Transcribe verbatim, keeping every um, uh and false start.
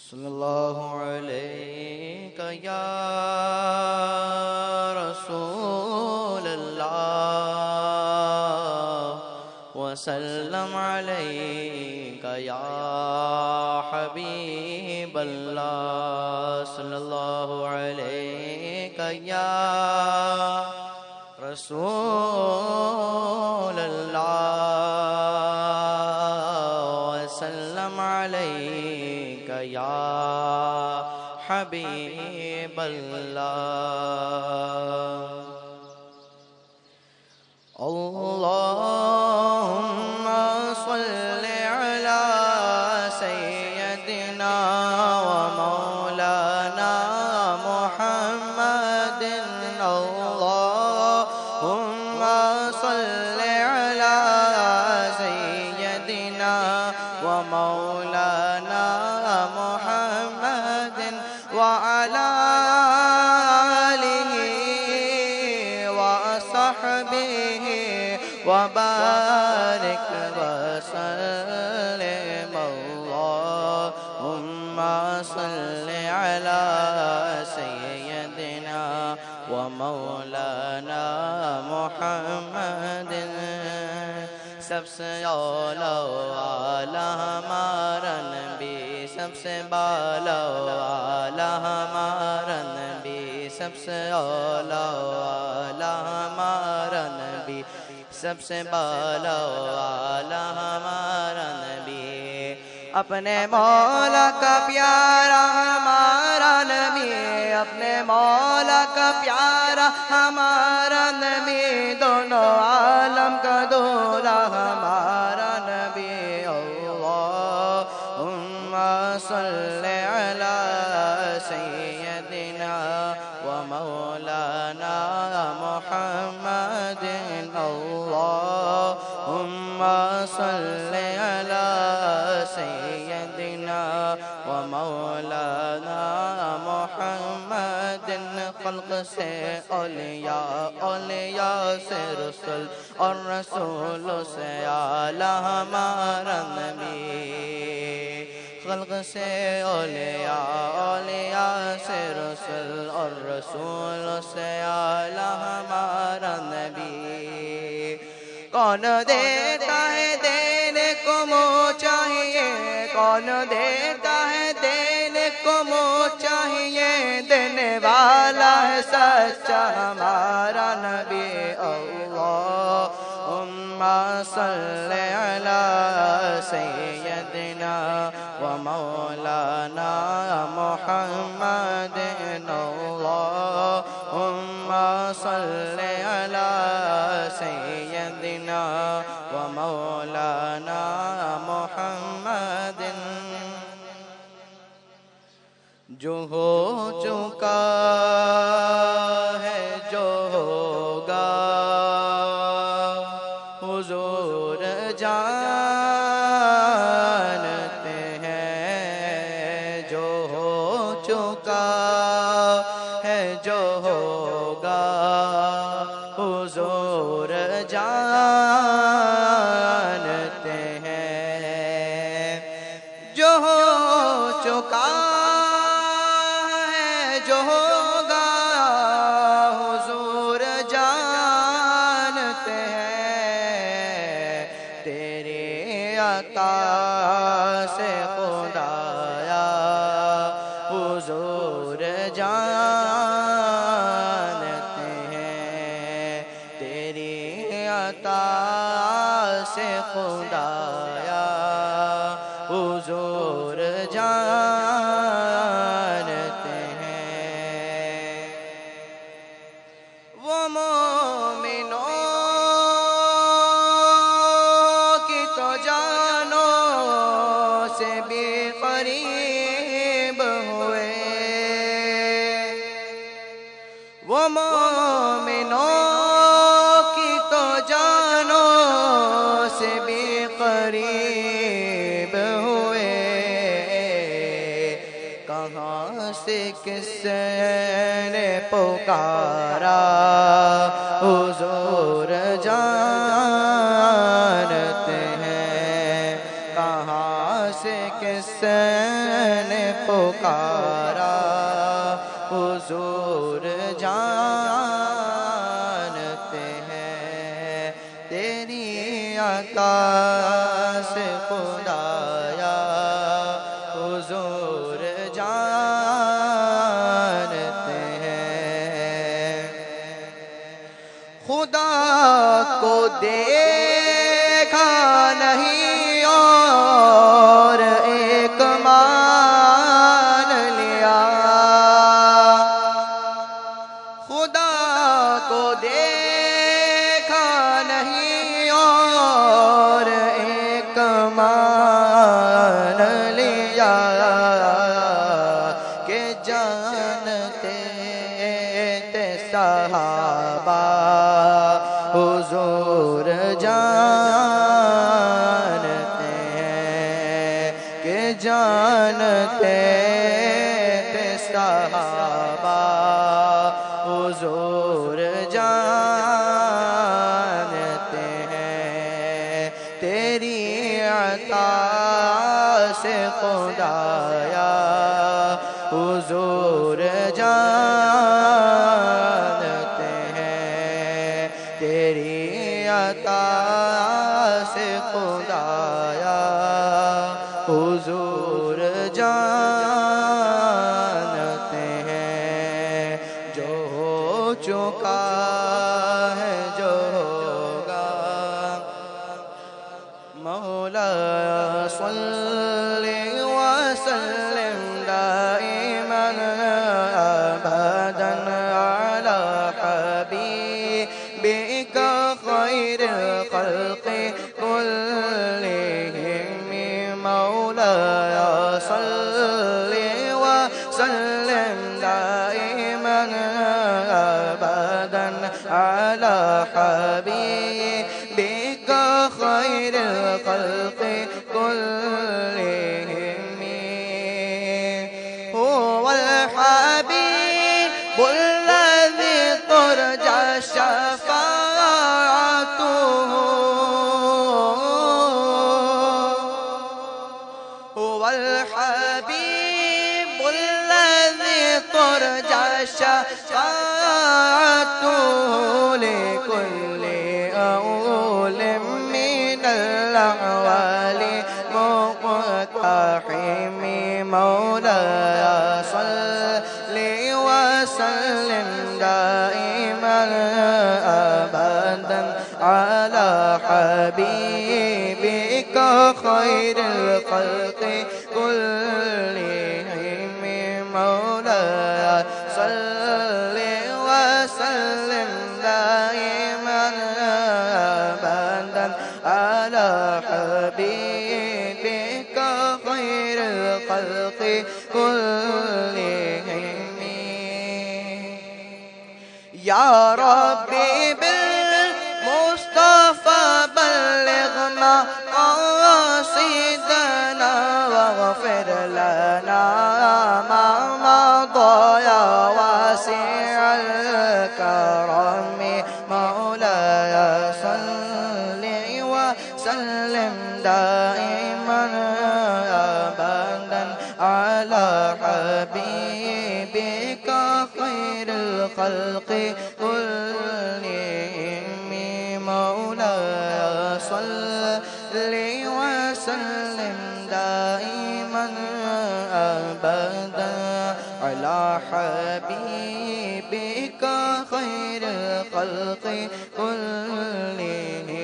صلی اللہ علیہ یا رسول اللہ وسلم علیک یا حبیب اللہ صلی اللہ علیہ یا رسول اللہ وسلم علیک یا حبیب اللہ اللہم صل علی سیدنا و مولانا محمد اللہم صل علی سیدنا و مولانا محمد وعلى آله وصحبه وبارك وسلم اللهم صل على سيدنا ومولانا محمد سب سے اولا والا ہمارا نبی سب سے بالا والا ہمارا نبی سب سے اولا والا ہمارا نبی سب سے بالا والا ہمارا نبی اپنے مولا کا پیارا ہمارا نبی اپنے مولا کا پیارا ہمارا نبی دونوں عالم کا دولا ہمارا نبی اللہم صل علی سیدنا و مولانا محمد اللہم صل علی سیدنا و مولانا محمد خلق سے اولیاء اولیاء سے رسول اور رسول سے اعلیٰ ہمارا نبی خلق سے اولیاء اولیاء سے رسول اور رسول سے اعلیٰ ہمارا نبی کون دیتا ہے دینے کو منہ چاہیے کون دیتا ہے دینے کو منہ چاہیے دینے والا ہے سچا ہمارا نبی اللہم صل علی سیدنا و مولانا محمد اللہم صل علی سیدنا و مولانا محمد جو ہو چکا ہے جو ہوگا حضور جانتے ہیں جو ہو چکا ہے جو ہوگا حضور جانتے ہیں جو ہو چکا جو ہوگا حضور جانتے ہیں تیری عطا سے خدایا حضور جانتے ہیں تیری عطا سے خدایا حضور جانتے ہیں وہ مومنوں کی تو جانوں سے بھی قریب ہوئے وہ مومنوں کی تو جانوں سے بھی قریب ہوئے کہاں سے کس نے پکارا حضور جانتے ہیں کہاں سے کس نے پکارا حضور جانتے ہیں تیری عطا سے خدایا حضور جانتے ہیں خدا کو دیکھا نہیں اور ایک مان لیا خدا کو دیکھا نہیں اور ایک مان لیا کہ جانتے تھے صحابہ حضور جانتے ہیں کہ جانتے تھے صحابہ حضور جانتے ہیں تیری عطا سے خدایا حضور جانتے ہیں تیری عطا سے خدایا حضور جانتے ہیں جو ہو چکا ہے جو ہوگا مولا صلی وسلم دائما ابدا علی حبیبک خیر الخلق كلهم مولاي صل وسلم دائما ابدا على حبيبك خير الخلق كلهم هو الحبيب الذي ترجى شفاعته هو الحبيب الذي ترجى شفاعته لكل أول من الأحوال مقتحم مولاي صل وسلم دائما أبدا على حبيبك خير الخلق كلهم مولاي صل وسلم دائما أبدا على حبيبك خير الخلق كلهم يا ربي بالمصطفى بلغ مقاصدنا واغفر لنا ما مضى يا واسع الكرم مولاي صل وسلم دائما ابدا على حبيبك خير الخلق كلهم مولاي صل وسلم دائما ابدا على حبيبك خير الخلق كلهم